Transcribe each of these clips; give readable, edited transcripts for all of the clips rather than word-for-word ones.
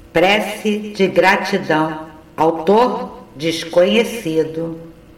Prece de gratidão. Autor desconhecido.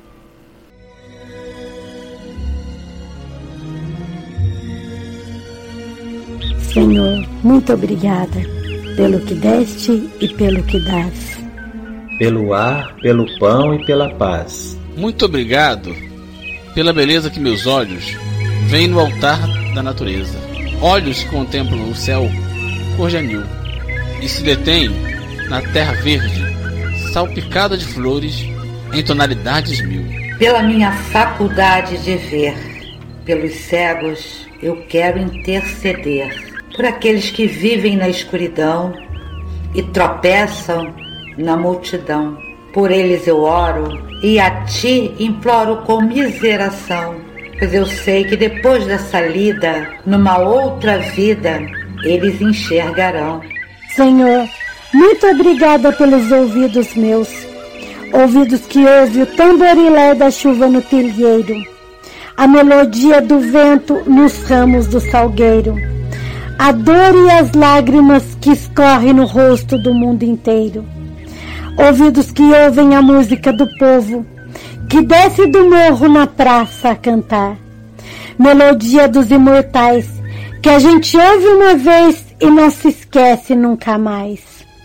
Senhor, muito obrigada pelo que deste e pelo que dás. Pelo ar, pelo pão e pela paz. Muito obrigado pela beleza que meus olhos veem no altar da natureza. Olhos que contemplam o céu cor de anil e se detêm na terra verde, salpicada de flores em tonalidades mil. Pela minha faculdade de ver, pelos cegos eu quero interceder. Por aqueles que vivem na escuridão e tropeçam na multidão. Por eles eu oro e a ti imploro com miseração, pois eu sei que depois dessa lida, numa outra vida, eles enxergarão. Senhor, muito obrigada pelos ouvidos meus, ouvidos que ouvem o tamborilé da chuva no telheiro, a melodia do vento nos ramos do salgueiro, a dor e as lágrimas que escorrem no rosto do mundo inteiro. Ouvidos que ouvem a música do povo, que desce do morro na praça a cantar. Melodia dos imortais, que a gente ouve uma vez e não se esquece nunca mais.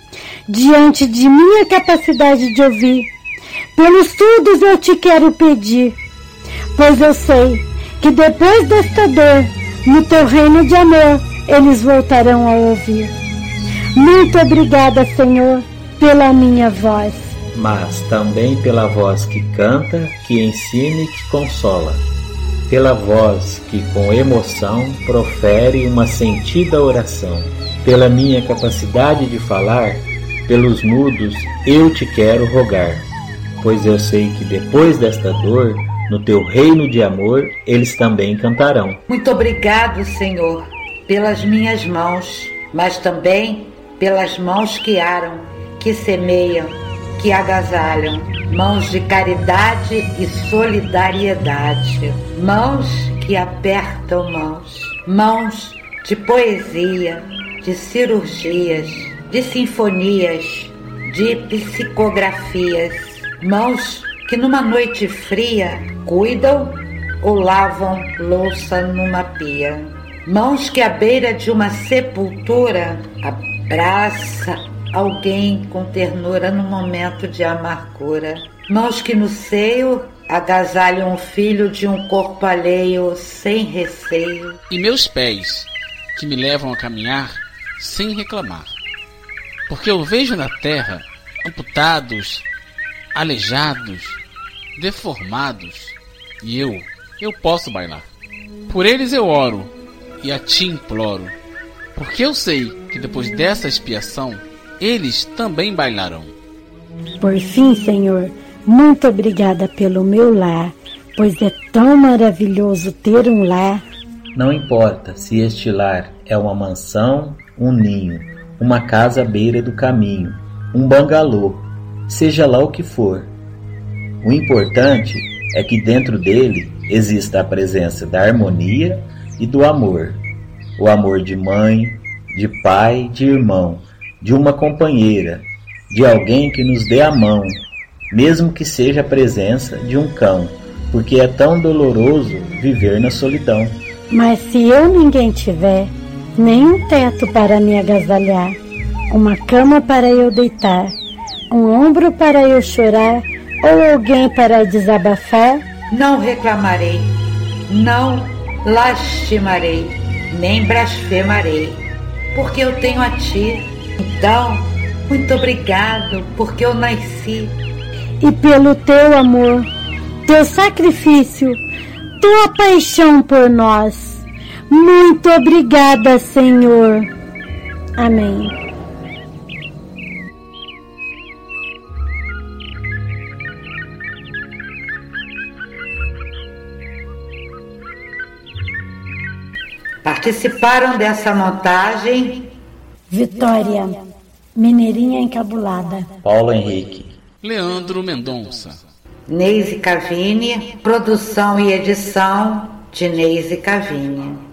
Diante de minha capacidade de ouvir, pelos surdos eu te quero pedir, pois eu sei que depois desta dor, no teu reino de amor, eles voltarão a ouvir. Muito obrigada, Senhor, pela minha voz, mas também pela voz que canta, que ensina e que consola, pela voz que com emoção profere uma sentida oração. Pela minha capacidade de falar, pelos mudos eu te quero rogar, pois eu sei que depois desta dor, no teu reino de amor, eles também cantarão. Muito obrigado, Senhor, pelas minhas mãos, mas também pelas mãos que aram, que semeiam, que agasalham, mãos de caridade e solidariedade, mãos que apertam mãos de poesia, de cirurgias, de sinfonias, de psicografias, mãos que numa noite fria cuidam ou lavam louça numa pia, mãos que à beira de uma sepultura abraça alguém com ternura no momento de amargura, mãos que no seio agasalham o filho de um corpo alheio sem receio, e meus pés que me levam a caminhar sem reclamar, porque eu vejo na terra amputados, aleijados, deformados, e eu posso bailar. Por eles eu oro e a ti imploro, porque eu sei que depois dessa expiação eles também bailarão. Por fim, Senhor, muito obrigada pelo meu lar, pois é tão maravilhoso ter um lar. Não importa se este lar é uma mansão, um ninho, uma casa à beira do caminho, um bangalô, seja lá o que for. O importante é que dentro dele exista a presença da harmonia e do amor. O amor de mãe, de pai, de irmão, de uma companheira, de alguém que nos dê a mão, mesmo que seja a presença de um cão, porque é tão doloroso viver na solidão. Mas se eu ninguém tiver, nem um teto para me agasalhar, uma cama para eu deitar, um ombro para eu chorar, ou alguém para desabafar, não reclamarei, não lastimarei, nem blasfemarei, porque eu tenho a ti. Então, muito obrigado, porque eu nasci. E pelo teu amor, teu sacrifício, tua paixão por nós. Muito obrigada, Senhor. Amém. Participaram dessa montagem Vitória, Mineirinha Encabulada, Paulo Henrique, Leandro Mendonça, Neise Cavini, produção e edição de Neise Cavini.